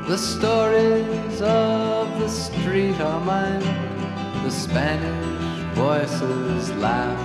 The stories of the street are mine, the Spanish voices laugh.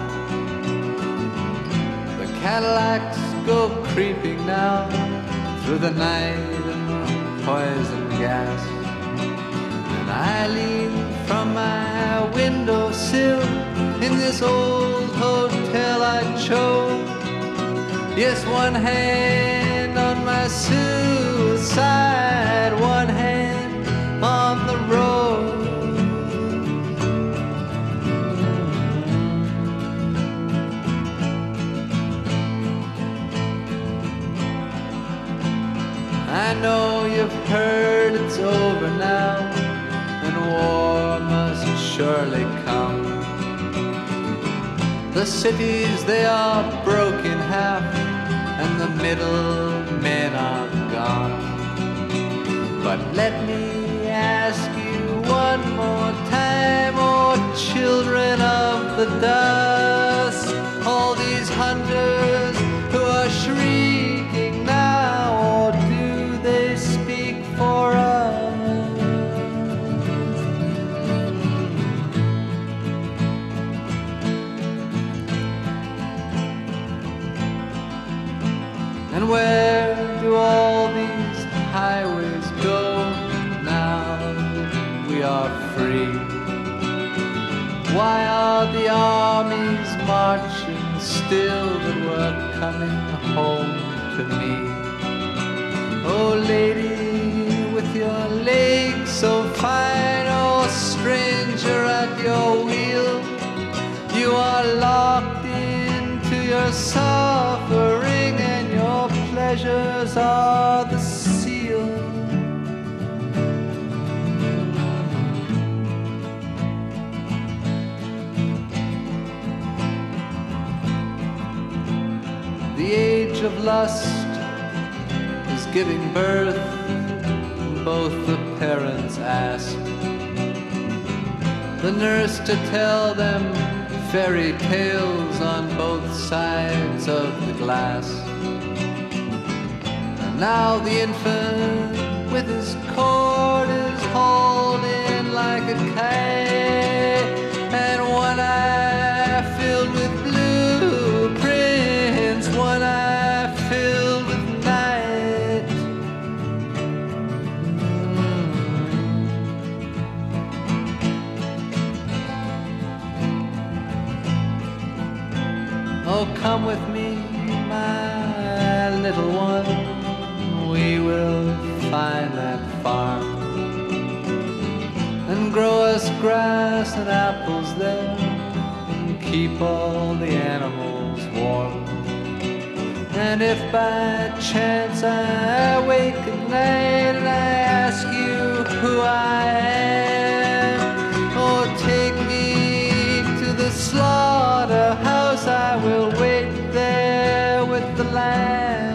The Cadillacs go creeping now through the night and the poison gas. And I lean from my windowsill in this old hotel I chose. Yes, one hand on my suicide, one hand on the road. I know you've heard it's over now, and war must surely come. The cities, they are broke in half, and the middle men are gone. But let me ask you one more time, oh children of the dust, all these hunters who are shrieking now, or do they speak for us? And where do all these highways go now that we are free? Why are the armies marching still that were coming home to me? Oh lady, with your legs so fine, oh stranger at your wheel, you are locked into your suffering, and your pleasures are the seal. The age of lust is giving birth, both the parents ask the nurse to tell them fairy tales on both sides of the glass. And now the infant with his cord is hauled in like a kite, and one eye filled with blueprints, one eye filled with night. Oh, come with me, my little one, we will find that farm and grow us grass and apples there, and keep all the animals warm. And if by chance I wake at night and I ask you who I am, oh, take me to the slaughterhouse, I will wait there with the lamb.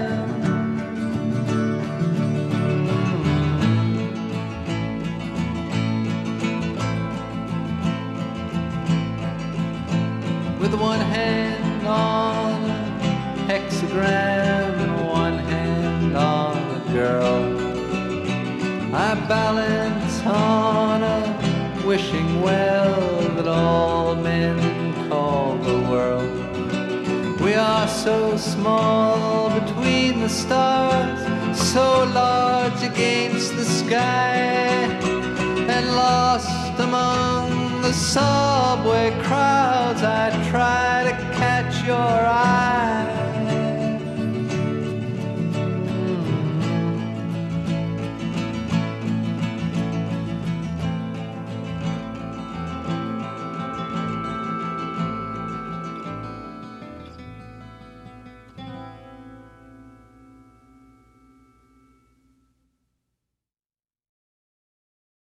With one hand on a hexagram and one hand on a girl, I balance on a wishing well that all men call the world. We are so small between the stars, so large against the sky, and lost among the subway crowds, I try to catch your eye.